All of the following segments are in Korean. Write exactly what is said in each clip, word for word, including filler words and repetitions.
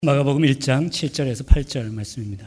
마가복음 일 장 칠 절에서 팔 절 말씀입니다.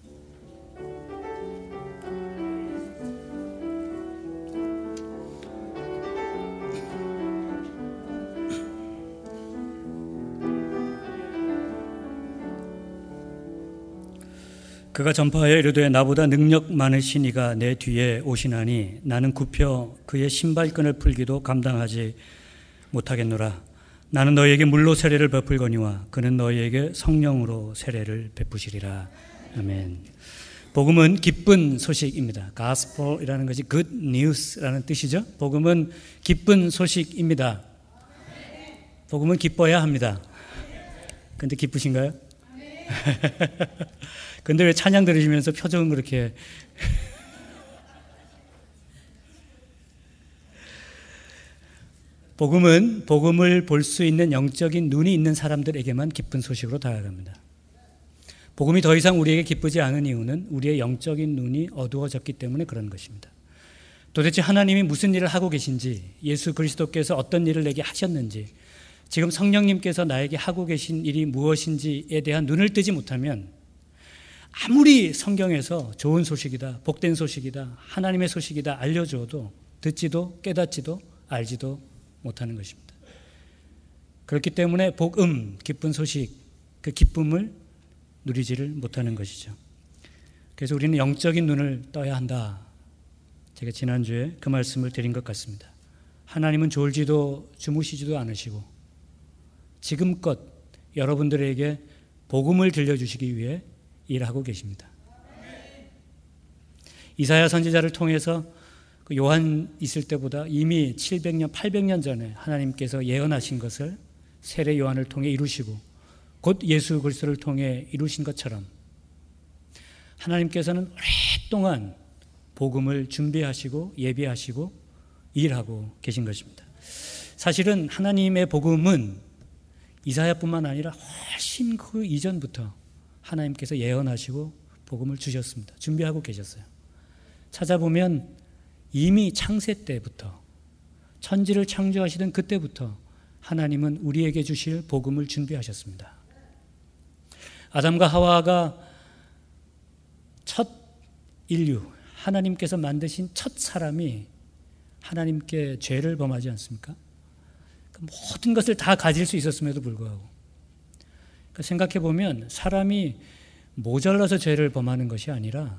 그가 전파하여 이르되 나보다 능력 많으신 이가 내 뒤에 오시나니 나는 굽혀 그의 신발끈을 풀기도 감당하지 못하겠노라. 나는 너희에게 물로 세례를 베풀거니와 그는 너희에게 성령으로 세례를 베푸시리라. 아멘. 복음은 기쁜 소식입니다. Gospel이라는 것이 good news라는 뜻이죠. 복음은 기쁜 소식입니다. 복음은 기뻐야 합니다. 근데 기쁘신가요? 근데 왜 찬양 들으시면서 표정은 그렇게 복음은 복음을 볼 수 있는 영적인 눈이 있는 사람들에게만 기쁜 소식으로 다가갑니다. 복음이 더 이상 우리에게 기쁘지 않은 이유는 우리의 영적인 눈이 어두워졌기 때문에 그런 것입니다. 도대체 하나님이 무슨 일을 하고 계신지, 예수 그리스도께서 어떤 일을 내게 하셨는지, 지금 성령님께서 나에게 하고 계신 일이 무엇인지에 대한 눈을 뜨지 못하면 아무리 성경에서 좋은 소식이다, 복된 소식이다, 하나님의 소식이다 알려줘도 듣지도 깨닫지도 알지도 못하는 것입니다. 그렇기 때문에 복음, 기쁜 소식, 그 기쁨을 누리지를 못하는 것이죠. 그래서 우리는 영적인 눈을 떠야 한다. 제가 지난주에 그 말씀을 드린 것 같습니다. 하나님은 졸지도 주무시지도 않으시고 지금껏 여러분들에게 복음을 들려주시기 위해 일하고 계십니다. 이사야 선지자를 통해서 요한 있을 때보다 이미 칠백 년, 팔백 년 전에 하나님께서 예언하신 것을 세례 요한을 통해 이루시고 곧 예수 그리스도를 통해 이루신 것처럼 하나님께서는 오랫동안 복음을 준비하시고 예비하시고 일하고 계신 것입니다. 사실은 하나님의 복음은 이사야뿐만 아니라 훨씬 그 이전부터 하나님께서 예언하시고 복음을 주셨습니다. 준비하고 계셨어요. 찾아보면 이미 창세 때부터 천지를 창조하시던 그때부터 하나님은 우리에게 주실 복음을 준비하셨습니다. 아담과 하와가 첫 인류, 하나님께서 만드신 첫 사람이 하나님께 죄를 범하지 않습니까? 모든 것을 다 가질 수 있었음에도 불구하고 생각해 보면 사람이 모자라서 죄를 범하는 것이 아니라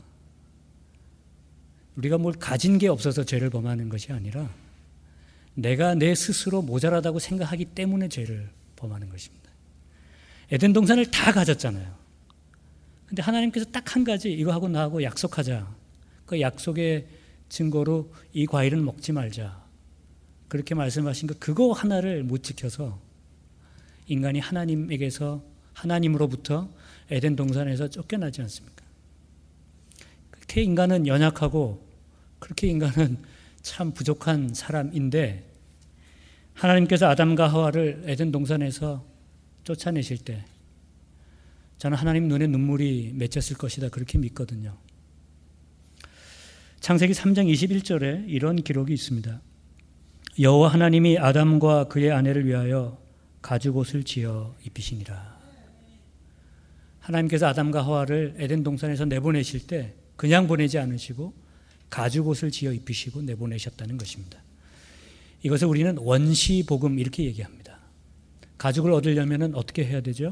우리가 뭘 가진 게 없어서 죄를 범하는 것이 아니라 내가 내 스스로 모자라다고 생각하기 때문에 죄를 범하는 것입니다. 에덴 동산을 다 가졌잖아요. 근데 하나님께서 딱 한 가지 이거하고 나하고 약속하자. 그 약속의 증거로 이 과일은 먹지 말자. 그렇게 말씀하신 거 그거 하나를 못 지켜서 인간이 하나님에게서 하나님으로부터 에덴 동산에서 쫓겨나지 않습니까? 그렇게 인간은 연약하고 그렇게 인간은 참 부족한 사람인데 하나님께서 아담과 하와를 에덴 동산에서 쫓아내실 때 저는 하나님 눈에 눈물이 맺혔을 것이다 그렇게 믿거든요. 창세기 삼 장 이십일 절에 이런 기록이 있습니다. 여호와 하나님이 아담과 그의 아내를 위하여 가죽옷을 지어 입히시니라. 하나님께서 아담과 하와를 에덴 동산에서 내보내실 때 그냥 보내지 않으시고 가죽옷을 지어 입히시고 내보내셨다는 것입니다. 이것을 우리는 원시복음 이렇게 얘기합니다. 가죽을 얻으려면 어떻게 해야 되죠?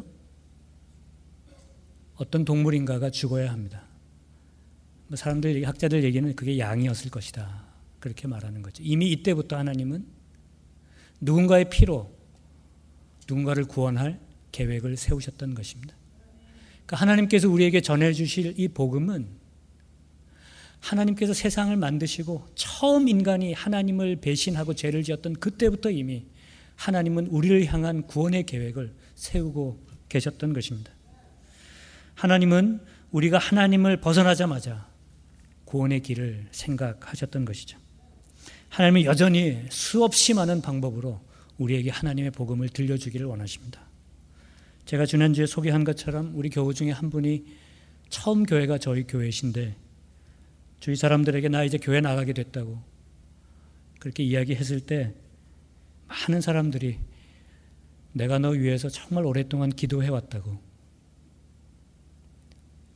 어떤 동물인가가 죽어야 합니다. 사람들, 학자들 얘기는 그게 양이었을 것이다. 그렇게 말하는 거죠. 이미 이때부터 하나님은 누군가의 피로 누군가를 구원할 계획을 세우셨던 것입니다. 그러니까 하나님께서 우리에게 전해주실 이 복음은 하나님께서 세상을 만드시고 처음 인간이 하나님을 배신하고 죄를 지었던 그때부터 이미 하나님은 우리를 향한 구원의 계획을 세우고 계셨던 것입니다. 하나님은 우리가 하나님을 벗어나자마자 구원의 길을 생각하셨던 것이죠. 하나님은 여전히 수없이 많은 방법으로 우리에게 하나님의 복음을 들려주기를 원하십니다. 제가 지난주에 소개한 것처럼 우리 교우 중에 한 분이 처음 교회가 저희 교회이신데 주위 사람들에게 나 이제 교회 나가게 됐다고 그렇게 이야기했을 때 많은 사람들이 내가 너 위해서 정말 오랫동안 기도해왔다고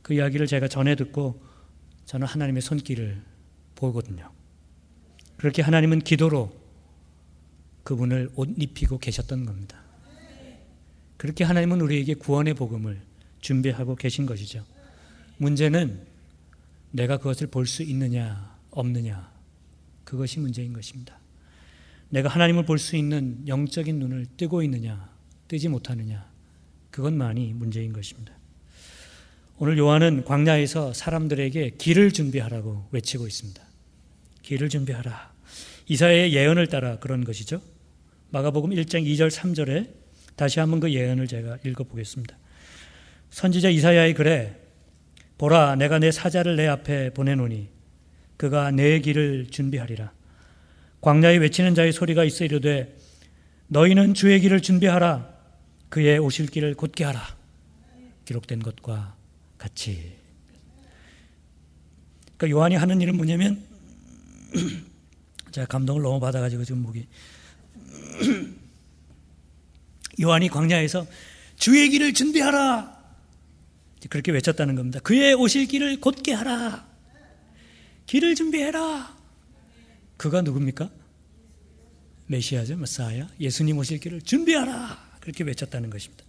그 이야기를 제가 전해 듣고 저는 하나님의 손길을 보거든요. 그렇게 하나님은 기도로 그분을 옷 입히고 계셨던 겁니다. 그렇게 하나님은 우리에게 구원의 복음을 준비하고 계신 것이죠. 문제는 내가 그것을 볼 수 있느냐 없느냐, 그것이 문제인 것입니다. 내가 하나님을 볼 수 있는 영적인 눈을 뜨고 있느냐 뜨지 못하느냐, 그것만이 문제인 것입니다. 오늘 요한은 광야에서 사람들에게 길을 준비하라고 외치고 있습니다. 길을 준비하라. 이사야의 예언을 따라 그런 것이죠. 마가복음 일 장 이 절 삼 절에 다시 한번 그 예언을 제가 읽어보겠습니다. 선지자 이사야의 글에 보라, 내가 내 사자를 내 앞에 보내노니 그가 내 길을 준비하리라. 광야에 외치는 자의 소리가 있어 이르되 너희는 주의 길을 준비하라. 그의 오실 길을 곧게 하라. 기록된 것과 같이. 그러니까 요한이 하는 일은 뭐냐면 제가 감동을 너무 받아가지고 지금 목이 요한이 광야에서 주의 길을 준비하라 그렇게 외쳤다는 겁니다. 그의 오실 길을 곧게 하라. 길을 준비해라. 그가 누굽니까? 메시아죠. 메사야. 예수님 오실 길을 준비하라. 그렇게 외쳤다는 것입니다.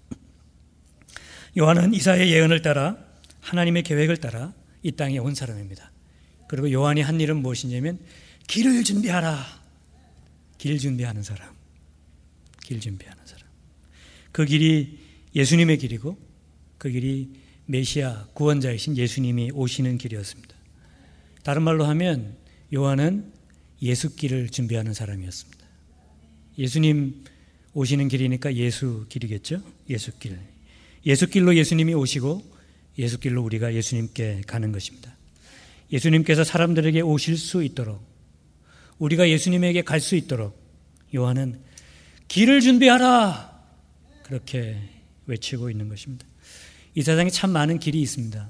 요한은 이사야의 예언을 따라 하나님의 계획을 따라 이 땅에 온 사람입니다. 그리고 요한이 한 일은 무엇이냐면 길을 준비하라. 길 준비하는 사람. 길 준비하는 사람. 그 길이 예수님의 길이고 그 길이 메시아 구원자이신 예수님이 오시는 길이었습니다. 다른 말로 하면 요한은 예수길을 준비하는 사람이었습니다. 예수님 오시는 길이니까 예수 길이겠죠? 예수길. 예수길로 예수님이 오시고 예수길로 우리가 예수님께 가는 것입니다. 예수님께서 사람들에게 오실 수 있도록, 우리가 예수님에게 갈 수 있도록 요한은 길을 준비하라 그렇게 외치고 있는 것입니다. 이 세상에 참 많은 길이 있습니다.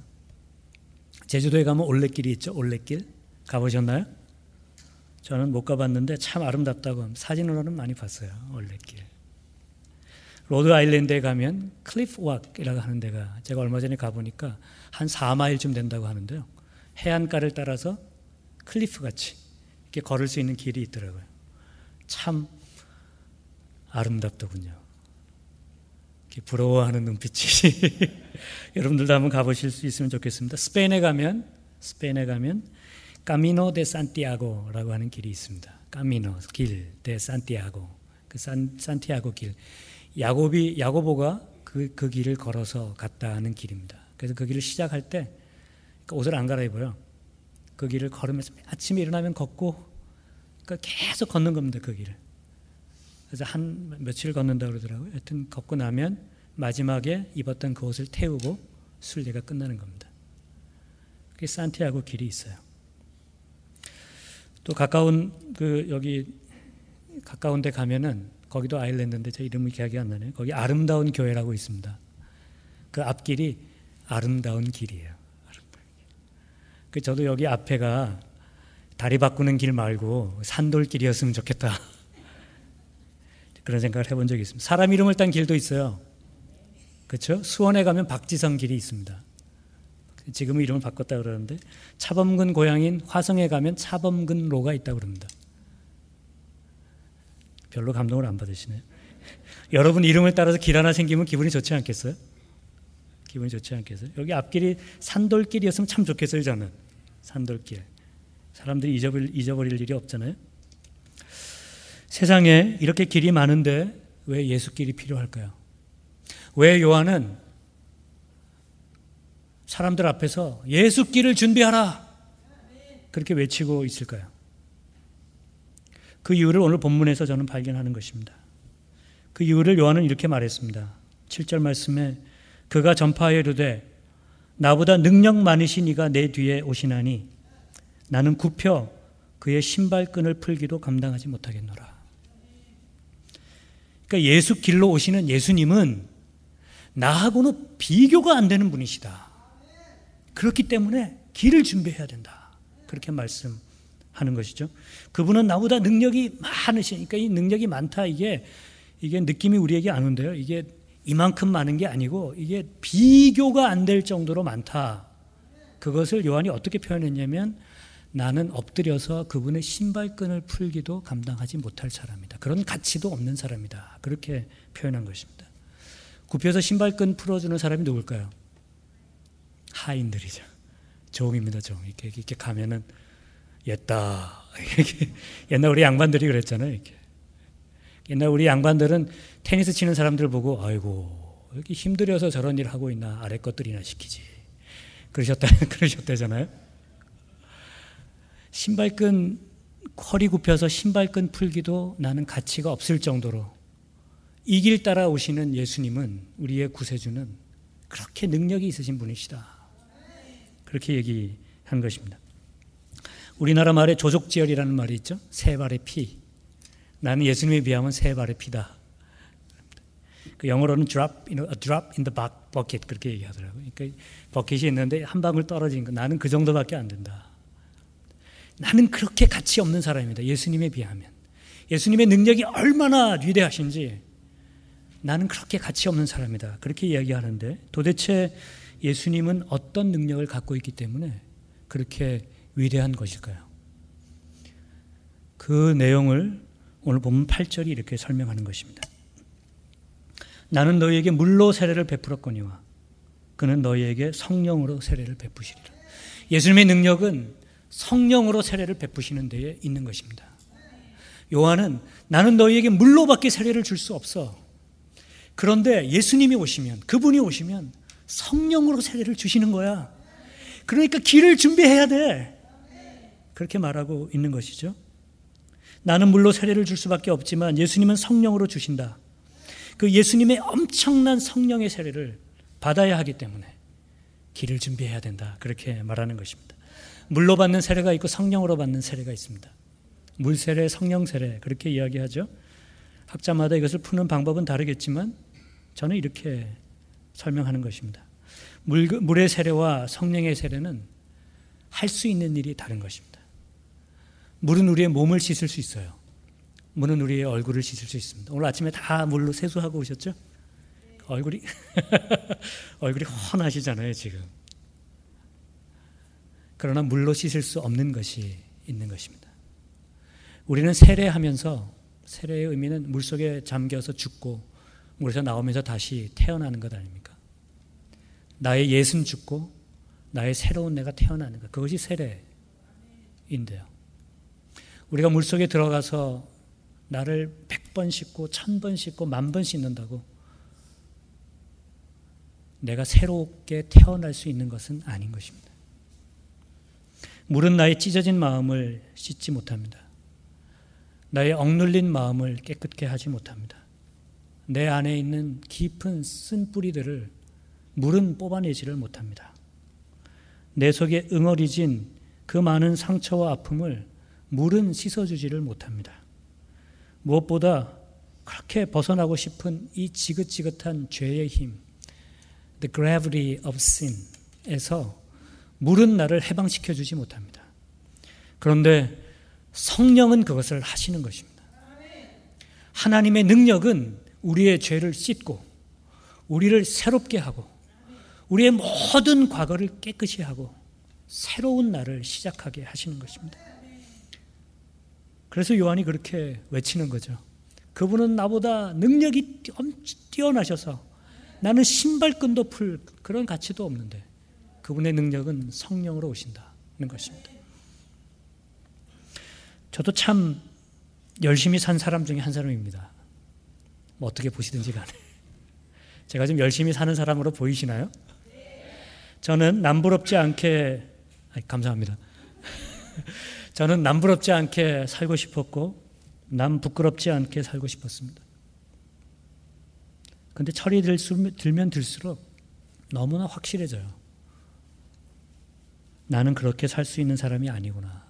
제주도에 가면 올레길이 있죠. 올레길 가보셨나요? 저는 못 가봤는데 참 아름답다고 사진으로는 많이 봤어요. 올레길. 로드 아일랜드에 가면 클리프 왁이라고 하는 데가 제가 얼마 전에 가보니까 한 사 마일쯤 된다고 하는데요. 해안가를 따라서 클리프같이 이렇게 걸을 수 있는 길이 있더라고요. 참 아름답더군요. 이렇게 부러워하는 눈빛이 여러분들도 한번 가보실 수 있으면 좋겠습니다. 스페인에 가면 스페인에 가면 까미노 데 산티아고라고 하는 길이 있습니다. 까미노 길 데 산티아고, 그 산, 산티아고 길. 야고비 야고보가 그, 그 길을 걸어서 갔다 하는 길입니다. 그래서 그 길을 시작할 때 옷을 안 갈아입어요. 그 길을 걸으면서 아침에 일어나면 걷고, 그러니까 계속 걷는 겁니다. 그 길을. 그래서 한 며칠 걷는다 그러더라고요. 하여튼 걷고 나면 마지막에 입었던 그 옷을 태우고 순례가 끝나는 겁니다. 그게 산티아고 길이 있어요. 또 가까운 그 여기 가까운 데 가면은 거기도 아일랜드인데 제 이름이 기억이 안 나네요. 거기 아름다운 교회라고 있습니다. 그 앞길이 아름다운 길이에요. 그 저도 여기 앞에가 다리 바꾸는 길 말고 산돌길이었으면 좋겠다. 그런 생각을 해본 적이 있습니다. 사람 이름을 딴 길도 있어요. 그렇죠? 수원에 가면 박지성 길이 있습니다. 지금은 이름을 바꿨다 그러는데 차범근 고향인 화성에 가면 차범근로가 있다고 그럽니다. 별로 감동을 안 받으시네요. 여러분 이름을 따라서 길 하나 생기면 기분이 좋지 않겠어요? 기분이 좋지 않겠어요? 여기 앞길이 산돌길이었으면 참 좋겠어요. 저는 산돌길. 사람들이 잊어버릴, 잊어버릴 일이 없잖아요. 세상에 이렇게 길이 많은데 왜 예수길이 필요할까요? 왜 요한은 사람들 앞에서 예수길을 준비하라 그렇게 외치고 있을까요? 그 이유를 오늘 본문에서 저는 발견하는 것입니다. 그 이유를 요한은 이렇게 말했습니다. 칠 절 말씀에 그가 전파하여 이르되 나보다 능력 많으신 이가 내 뒤에 오시나니 나는 굽혀 그의 신발끈을 풀기도 감당하지 못하겠노라. 그러니까 예수 길로 오시는 예수님은 나하고는 비교가 안 되는 분이시다. 그렇기 때문에 길을 준비해야 된다. 그렇게 말씀하는 것이죠. 그분은 나보다 능력이 많으시니까 이 능력이 많다 이게 이게 느낌이 우리에게 안 온대요. 이게 이만큼 많은 게 아니고 이게 비교가 안 될 정도로 많다. 그것을 요한이 어떻게 표현했냐면 나는 엎드려서 그분의 신발끈을 풀기도 감당하지 못할 사람이다. 그런 가치도 없는 사람이다. 그렇게 표현한 것입니다. 굽혀서 신발끈 풀어주는 사람이 누굴까요? 하인들이죠. 종입니다. 종. 이렇게, 이렇게 가면은 옛다. 옛날 우리 양반들이 그랬잖아요. 이렇게. 옛날 우리 양반들은 테니스 치는 사람들 보고 아이고 이렇게 힘들여서 저런 일 하고 있나 아래 것들이나 시키지. 그러셨다 그러셨대잖아요. 신발끈 허리 굽혀서 신발끈 풀기도 나는 가치가 없을 정도로 이 길 따라 오시는 예수님은 우리의 구세주는 그렇게 능력이 있으신 분이시다. 그렇게 얘기한 것입니다. 우리나라 말에 조족지혈이라는 말이 있죠. 세 발의 피. 나는 예수님에 비하면 세 발의 피다. 그 영어로는 drop, you know, a drop in the bucket 그렇게 얘기하더라고요. 그러니까 버킷이 있는데 한 방울 떨어진 거 나는 그 정도밖에 안 된다. 나는 그렇게 가치 없는 사람입니다. 예수님에 비하면. 예수님의 능력이 얼마나 위대하신지 나는 그렇게 가치 없는 사람이다. 그렇게 이야기하는데 도대체 예수님은 어떤 능력을 갖고 있기 때문에 그렇게 위대한 것일까요? 그 내용을 오늘 보면 팔 절이 이렇게 설명하는 것입니다. 나는 너희에게 물로 세례를 베풀었거니와 그는 너희에게 성령으로 세례를 베푸시리라. 예수님의 능력은 성령으로 세례를 베푸시는 데에 있는 것입니다. 요한은 나는 너희에게 물로밖에 세례를 줄 수 없어. 그런데 예수님이 오시면 그분이 오시면 성령으로 세례를 주시는 거야. 그러니까 길을 준비해야 돼. 그렇게 말하고 있는 것이죠. 나는 물로 세례를 줄 수밖에 없지만 예수님은 성령으로 주신다. 그 예수님의 엄청난 성령의 세례를 받아야 하기 때문에 길을 준비해야 된다. 그렇게 말하는 것입니다. 물로 받는 세례가 있고 성령으로 받는 세례가 있습니다. 물 세례, 성령 세례 그렇게 이야기하죠. 학자마다 이것을 푸는 방법은 다르겠지만 저는 이렇게 설명하는 것입니다. 물, 물의 세례와 성령의 세례는 할 수 있는 일이 다른 것입니다. 물은 우리의 몸을 씻을 수 있어요. 물은 우리의 얼굴을 씻을 수 있습니다. 오늘 아침에 다 물로 세수하고 오셨죠? 얼굴이 얼굴이 훤하시잖아요 지금. 그러나 물로 씻을 수 없는 것이 있는 것입니다. 우리는 세례하면서 세례의 의미는 물속에 잠겨서 죽고 물에서 나오면서 다시 태어나는 것 아닙니까? 나의 옛은 죽고 나의 새로운 내가 태어나는 것. 그것이 세례인데요. 우리가 물속에 들어가서 나를 백 번 씻고 천 번 씻고 만 번 씻는다고 내가 새롭게 태어날 수 있는 것은 아닌 것입니다. 물은 나의 찢어진 마음을 씻지 못합니다. 나의 억눌린 마음을 깨끗게 하지 못합니다. 내 안에 있는 깊은 쓴 뿌리들을 물은 뽑아내지를 못합니다. 내 속에 응어리진 그 많은 상처와 아픔을 물은 씻어주지를 못합니다. 무엇보다 그렇게 벗어나고 싶은 이 지긋지긋한 죄의 힘, the gravity of sin에서 물은 나를 해방시켜주지 못합니다. 그런데 성령은 그것을 하시는 것입니다. 하나님의 능력은 우리의 죄를 씻고 우리를 새롭게 하고 우리의 모든 과거를 깨끗이 하고 새로운 날을 시작하게 하시는 것입니다. 그래서 요한이 그렇게 외치는 거죠. 그분은 나보다 능력이 뛰어나셔서 나는 신발끈도 풀 그런 가치도 없는데 그분의 능력은 성령으로 오신다는 것입니다. 저도 참 열심히 산 사람 중에 한 사람입니다. 뭐 어떻게 보시든지 간에. 제가 좀 열심히 사는 사람으로 보이시나요? 저는 남부럽지 않게 아니, 감사합니다. 저는 남부럽지 않게 살고 싶었고 남 부끄럽지 않게 살고 싶었습니다. 그런데 철이 들면 들수록 너무나 확실해져요. 나는 그렇게 살 수 있는 사람이 아니구나.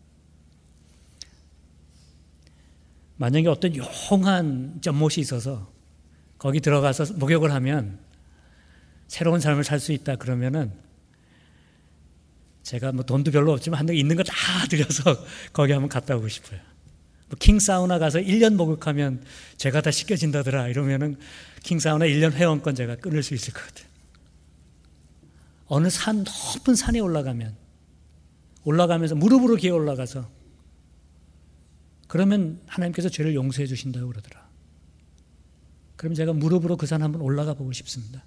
만약에 어떤 용한 연못이 있어서 거기 들어가서 목욕을 하면 새로운 삶을 살 수 있다 그러면은 제가 뭐 돈도 별로 없지만 한데 있는 거 다 들여서 거기 한번 갔다 오고 싶어요. 뭐 킹사우나 가서 일 년 목욕하면 죄가 다 씻겨진다더라 이러면은 킹사우나 일 년 회원권 제가 끊을 수 있을 것 같아요. 어느 산, 높은 산에 올라가면, 올라가면서 무릎으로 기어 올라가서, 그러면 하나님께서 죄를 용서해 주신다고 그러더라. 그럼 제가 무릎으로 그 산 한번 올라가 보고 싶습니다.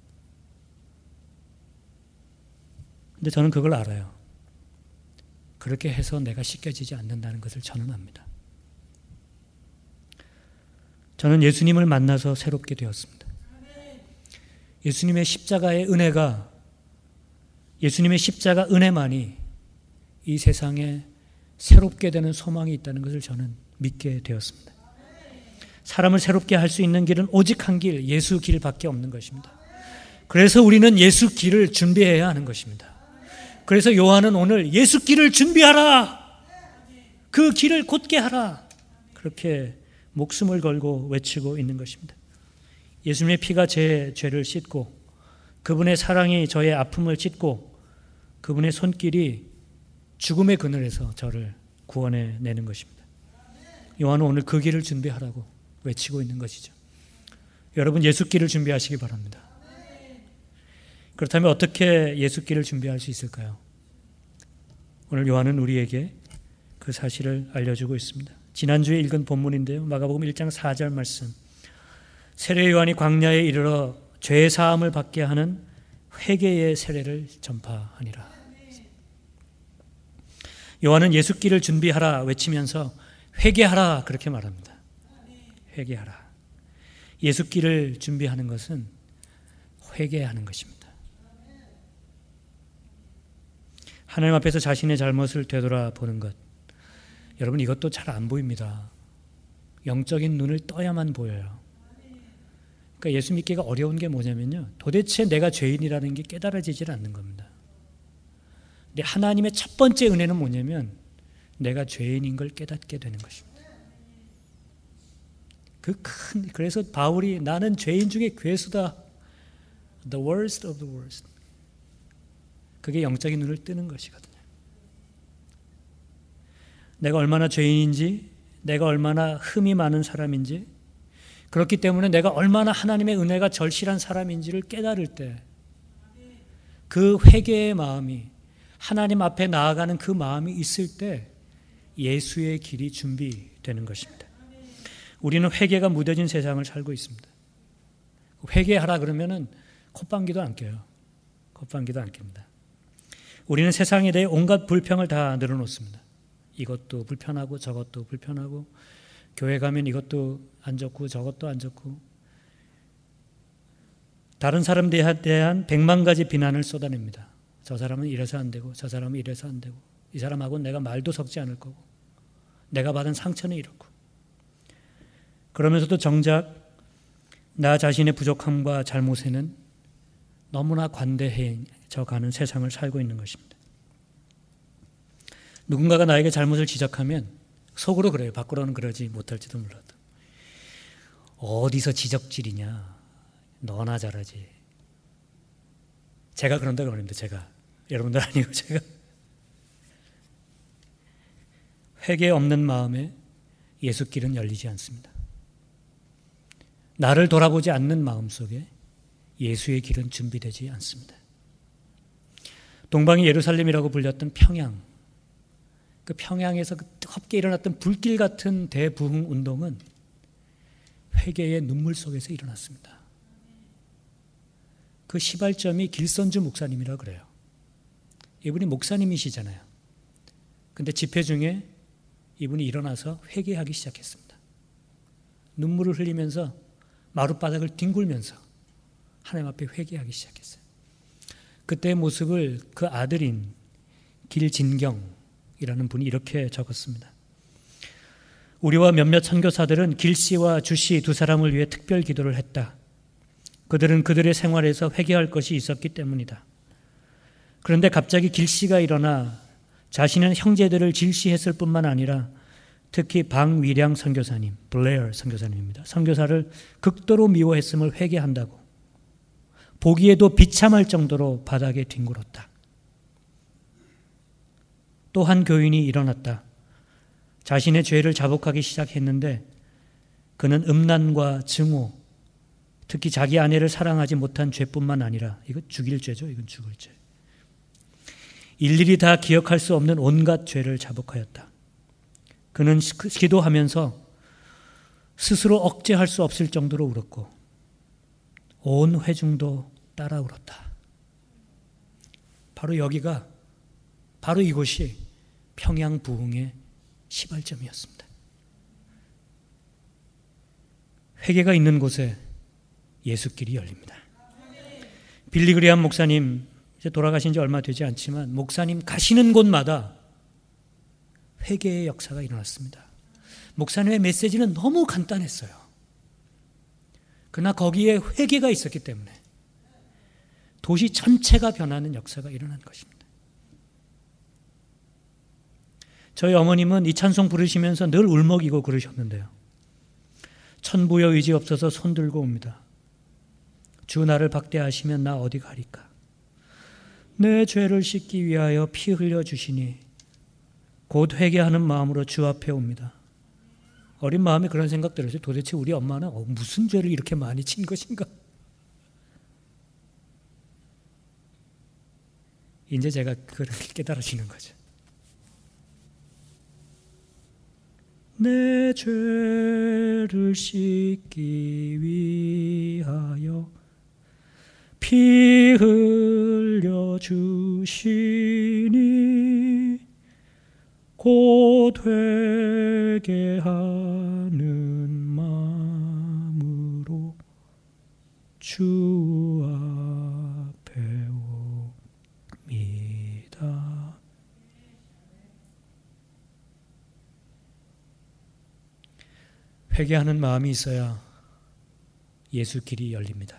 근데 저는 그걸 알아요. 그렇게 해서 내가 씻겨지지 않는다는 것을 저는 압니다. 저는 예수님을 만나서 새롭게 되었습니다. 예수님의 십자가의 은혜가, 예수님의 십자가 은혜만이 이 세상에 새롭게 되는 소망이 있다는 것을 저는 믿게 되었습니다. 사람을 새롭게 할 수 있는 길은 오직 한 길, 예수 길밖에 없는 것입니다. 그래서 우리는 예수 길을 준비해야 하는 것입니다. 그래서 요한은 오늘 예수 길을 준비하라! 그 길을 곧게 하라! 그렇게 목숨을 걸고 외치고 있는 것입니다. 예수님의 피가 제 죄를 씻고 그분의 사랑이 저의 아픔을 찢고 그분의 손길이 죽음의 그늘에서 저를 구원해 내는 것입니다. 요한은 오늘 그 길을 준비하라고 외치고 있는 것이죠. 여러분 예수 길을 준비하시기 바랍니다. 그렇다면 어떻게 예수 길을 준비할 수 있을까요? 오늘 요한은 우리에게 그 사실을 알려주고 있습니다. 지난주에 읽은 본문인데요. 마가복음 일 장 사 절 말씀. 세례 요한이 광야에 이르러 죄 사함을 받게 하는 회개의 세례를 전파하니라. 요한은 예수 길을 준비하라 외치면서 회개하라 그렇게 말합니다. 회개하라. 예수 길을 준비하는 것은 회개하는 것입니다. 하나님 앞에서 자신의 잘못을 되돌아보는 것. 여러분 이것도 잘 안 보입니다. 영적인 눈을 떠야만 보여요. 그러니까 예수 믿기가 어려운 게 뭐냐면요. 도대체 내가 죄인이라는 게 깨달아지질 않는 겁니다. 근데 하나님의 첫 번째 은혜는 뭐냐면 내가 죄인인 걸 깨닫게 되는 것입니다. 그 큰, 그래서 바울이 나는 죄인 중에 괴수다. The worst of the worst. 그게 영적인 눈을 뜨는 것이거든요. 내가 얼마나 죄인인지, 내가 얼마나 흠이 많은 사람인지, 그렇기 때문에 내가 얼마나 하나님의 은혜가 절실한 사람인지를 깨달을 때 그 회개의 마음이 하나님 앞에 나아가는 그 마음이 있을 때 예수의 길이 준비되는 것입니다. 우리는 회개가 무뎌진 세상을 살고 있습니다. 회개하라 그러면은 콧방귀도 안 껴요. 콧방귀도 안 낍니다. 우리는 세상에 대해 온갖 불평을 다 늘어놓습니다. 이것도 불편하고 저것도 불편하고 교회 가면 이것도 안 좋고 저것도 안 좋고 다른 사람들에 대한 백만 가지 비난을 쏟아냅니다. 저 사람은 이래서 안 되고 저 사람은 이래서 안 되고 이 사람하고는 내가 말도 섞지 않을 거고 내가 받은 상처는 이렇고 그러면서도 정작 나 자신의 부족함과 잘못에는 너무나 관대해져 가는 세상을 살고 있는 것입니다. 누군가가 나에게 잘못을 지적하면 속으로 그래요. 밖으로는 그러지 못할지도 몰라도. 어디서 지적질이냐. 너나 잘하지. 제가 그런다고 그럽니다. 제가. 여러분들 아니고 제가. 회개 없는 마음에 예수길은 열리지 않습니다. 나를 돌아보지 않는 마음속에 예수의 길은 준비되지 않습니다. 동방이 예루살렘이라고 불렸던 평양, 그 평양에서 그 뜨겁게 일어났던 불길 같은 대부흥 운동은 회개의 눈물 속에서 일어났습니다. 그 시발점이 길선주 목사님이라고 그래요. 이분이 목사님이시잖아요. 근데 집회 중에 이분이 일어나서 회개하기 시작했습니다. 눈물을 흘리면서 마룻바닥을 뒹굴면서 하나님 앞에 회개하기 시작했어요. 그때의 모습을 그 아들인 길진경이라는 분이 이렇게 적었습니다. 우리와 몇몇 선교사들은 길씨와 주씨 두 사람을 위해 특별 기도를 했다. 그들은 그들의 생활에서 회개할 것이 있었기 때문이다. 그런데 갑자기 길씨가 일어나 자신은 형제들을 질시했을 뿐만 아니라 특히 방위량 선교사님, 블레어 선교사님입니다. 선교사를 극도로 미워했음을 회개한다고 보기에도 비참할 정도로 바닥에 뒹굴었다. 또 한 교인이 일어났다. 자신의 죄를 자복하기 시작했는데 그는 음란과 증오, 특히 자기 아내를 사랑하지 못한 죄뿐만 아니라 이건 죽일 죄죠. 이건 죽을 죄. 일일이 다 기억할 수 없는 온갖 죄를 자복하였다. 그는 기도하면서 스스로 억제할 수 없을 정도로 울었고 온 회중도 따라 울었다. 바로 여기가, 바로 이곳이 평양 부흥의 시발점이었습니다. 회개가 있는 곳에 예수길이 열립니다. 빌리 그레이엄 목사님, 이제 돌아가신 지 얼마 되지 않지만 목사님 가시는 곳마다 회개의 역사가 일어났습니다. 목사님의 메시지는 너무 간단했어요. 그러나 거기에 회개가 있었기 때문에 도시 전체가 변하는 역사가 일어난 것입니다. 저희 어머님은 이 찬송 부르시면서 늘 울먹이고 그러셨는데요. 천부여 의지 없어서 손 들고 옵니다. 주 나를 박대하시면 나 어디 가리까. 내 죄를 씻기 위하여 피 흘려 주시니 곧 회개하는 마음으로 주 앞에 옵니다. 어린 마음에 그런 생각 들었어요. 도대체 우리 엄마는 어, 무슨 죄를 이렇게 많이 친 것인가? 이제 제가 그걸 깨달아지는 거죠. 내 죄를 씻기 위하여 피 흘려 주시니 곧 회개하는 마음으로 주 앞에 옵니다. 회개하는 마음이 있어야 예수 길이 열립니다.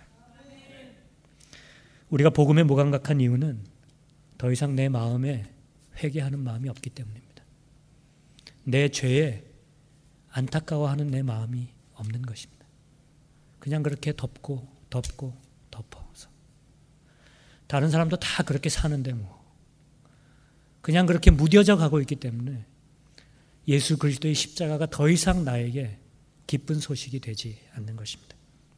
우리가 복음에 무감각한 이유는 더 이상 내 마음에 회개하는 마음이 없기 때문입니다. 내 죄에 안타까워하는 내 마음이 없는 것입니다. 그냥 그렇게 덮고 덮고 덮어서 다른 사람도 다 그렇게 사는데 뭐 그냥 그렇게 무뎌져 가고 있기 때문에 예수 그리스도의 십자가가 더 이상 나에게 기쁜 소식이 되지 않는 것입니다.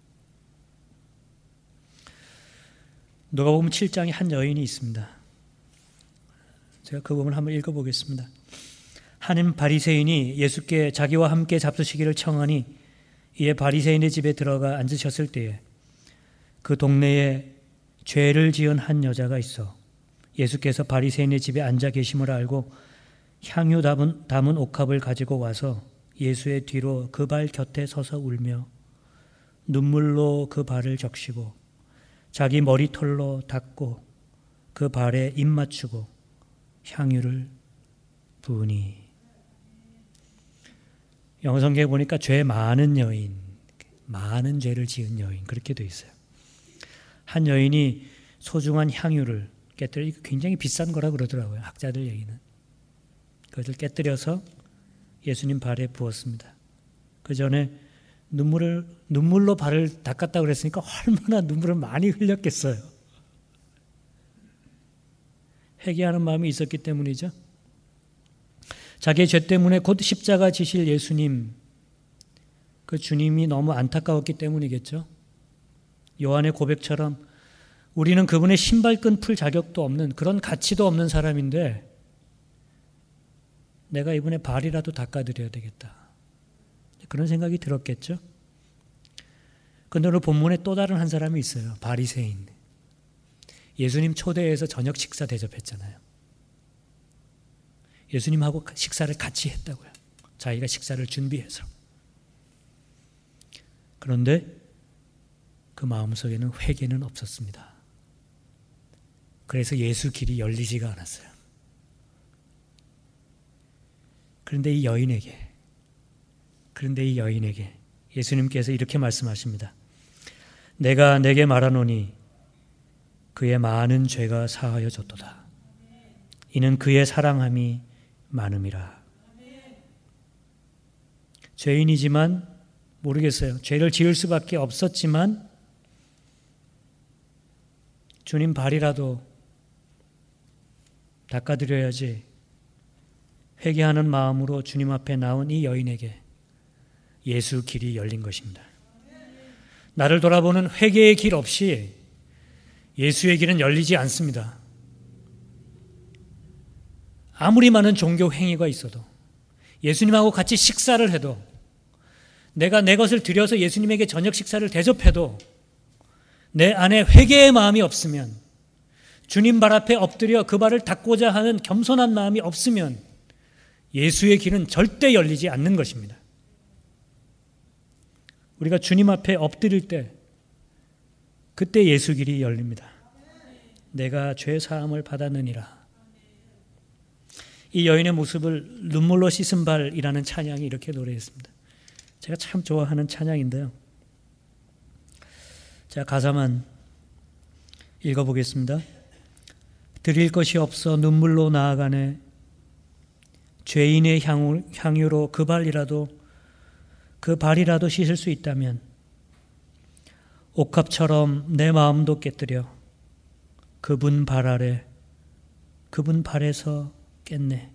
누가복음 칠 장에 한 여인이 있습니다. 제가 그 부분을 한번 읽어보겠습니다. 한 바리새인이 예수께 자기와 함께 잡수시기를 청하니 이에 바리새인의 집에 들어가 앉으셨을 때에 그 동네에 죄를 지은 한 여자가 있어 예수께서 바리새인의 집에 앉아 계심을 알고 향유 담은, 담은 옥합을 가지고 와서 예수의 뒤로 그 발 곁에 서서 울며 눈물로 그 발을 적시고 자기 머리털로 닦고 그 발에 입 맞추고 향유를 부으니. 영어 성경에 보니까 죄 많은 여인, 많은 죄를 지은 여인 그렇게 돼 있어요. 한 여인이 소중한 향유를 깨뜨려, 굉장히 비싼 거라 그러더라고요. 학자들 얘기는. 그것을 깨뜨려서 예수님 발에 부었습니다. 그 전에 눈물을 눈물로 발을 닦았다고 그랬으니까 얼마나 눈물을 많이 흘렸겠어요. 회개하는 마음이 있었기 때문이죠. 자기의 죄 때문에 곧 십자가 지실 예수님, 그 주님이 너무 안타까웠기 때문이겠죠. 요한의 고백처럼 우리는 그분의 신발끈 풀 자격도 없는, 그런 가치도 없는 사람인데 내가 이분의 발이라도 닦아드려야 되겠다. 그런 생각이 들었겠죠. 그런데 오늘 본문에 또 다른 한 사람이 있어요. 바리새인. 예수님 초대해서 저녁 식사 대접했잖아요. 예수님하고 식사를 같이 했다고요. 자기가 식사를 준비해서. 그런데 그 마음속에는 회개는 없었습니다. 그래서 예수 길이 열리지가 않았어요. 그런데 이 여인에게 그런데 이 여인에게 예수님께서 이렇게 말씀하십니다. 내가 내게 말하노니 그의 많은 죄가 사하여 졌도다. 이는 그의 사랑함이 많음이라. 죄인이지만 모르겠어요. 죄를 지을 수밖에 없었지만 주님 발이라도 닦아드려야지 회개하는 마음으로 주님 앞에 나온 이 여인에게 예수 길이 열린 것입니다. 나를 돌아보는 회개의 길 없이 예수의 길은 열리지 않습니다. 아무리 많은 종교 행위가 있어도, 예수님하고 같이 식사를 해도, 내가 내 것을 드려서 예수님에게 저녁 식사를 대접해도 내 안에 회개의 마음이 없으면, 주님 발 앞에 엎드려 그 발을 닦고자 하는 겸손한 마음이 없으면 예수의 길은 절대 열리지 않는 것입니다. 우리가 주님 앞에 엎드릴 때 그때 예수 길이 열립니다. 내가 죄 사함을 받았느니라. 이 여인의 모습을 눈물로 씻은 발이라는 찬양이 이렇게 노래했습니다. 제가 참 좋아하는 찬양인데요. 자, 가사만 읽어보겠습니다. 드릴 것이 없어 눈물로 나아가네. 죄인의 향유, 향유로 그 발이라도 그 발이라도 씻을 수 있다면 옥합처럼 내 마음도 깨뜨려 그분 발 아래 그분 발에서 깼네.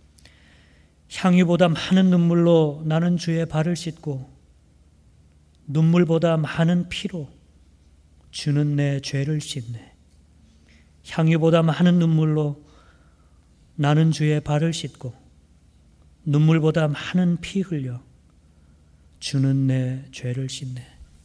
향유보다 많은 눈물로 나는 주의 발을 씻고 눈물보다 많은 피로 주는 내 죄를 씻네. 향유보다 많은 눈물로 나는 주의 발을 씻고 눈물보다 많은 피 흘려 주는 내 죄를 씻네.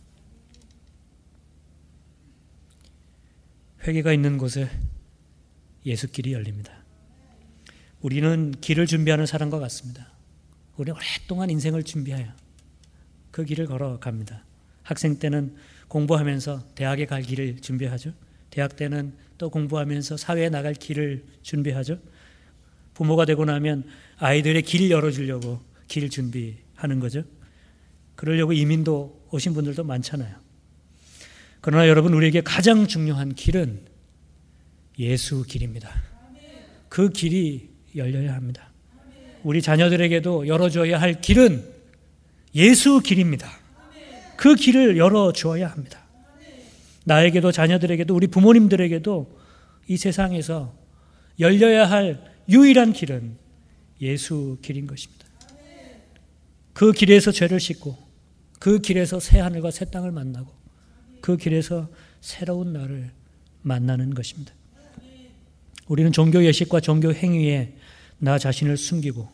회개가 있는 곳에 예수길이 열립니다. 우리는 길을 준비하는 사람과 같습니다. 우리는 오랫동안 인생을 준비해요. 그 길을 걸어갑니다. 학생 때는 공부하면서 대학에 갈 길을 준비하죠. 대학 때는 또 공부하면서 사회에 나갈 길을 준비하죠. 부모가 되고 나면 아이들의 길 열어주려고 길 준비하는 거죠. 그러려고 이민도 오신 분들도 많잖아요. 그러나 여러분, 우리에게 가장 중요한 길은 예수 길입니다. 그 길이 열려야 합니다. 우리 자녀들에게도 열어줘야 할 길은 예수 길입니다. 그 길을 열어주어야 합니다. 나에게도 자녀들에게도 우리 부모님들에게도 이 세상에서 열려야 할 유일한 길은 예수 길인 것입니다. 그 길에서 죄를 씻고 그 길에서 새 하늘과 새 땅을 만나고 그 길에서 새로운 나를 만나는 것입니다. 우리는 종교 예식과 종교 행위에 나 자신을 숨기고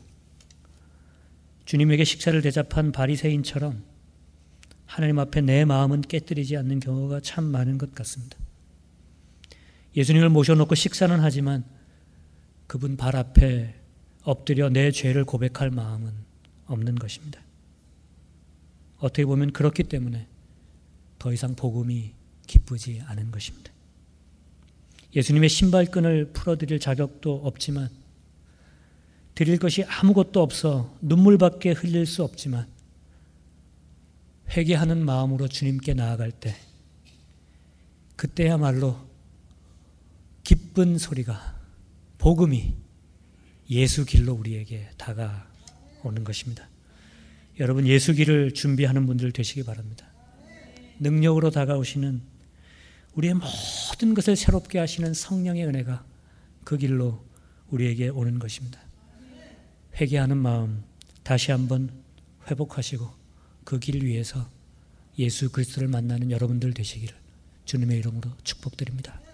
주님에게 식사를 대접한 바리새인처럼 하나님 앞에 내 마음은 깨뜨리지 않는 경우가 참 많은 것 같습니다. 예수님을 모셔놓고 식사는 하지만 그분 발 앞에 엎드려 내 죄를 고백할 마음은 없는 것입니다. 어떻게 보면 그렇기 때문에 더 이상 복음이 기쁘지 않은 것입니다. 예수님의 신발끈을 풀어드릴 자격도 없지만, 드릴 것이 아무것도 없어 눈물밖에 흘릴 수 없지만, 회개하는 마음으로 주님께 나아갈 때 그때야말로 기쁜 소리가, 복음이 예수 길로 우리에게 다가오는 것입니다. 여러분, 예수 길을 준비하는 분들 되시기 바랍니다. 능력으로 다가오시는, 우리의 모든 것을 새롭게 하시는 성령의 은혜가 그 길로 우리에게 오는 것입니다. 회개하는 마음 다시 한번 회복하시고 그 길 위에서 예수 그리스도를 만나는 여러분들 되시기를 주님의 이름으로 축복드립니다.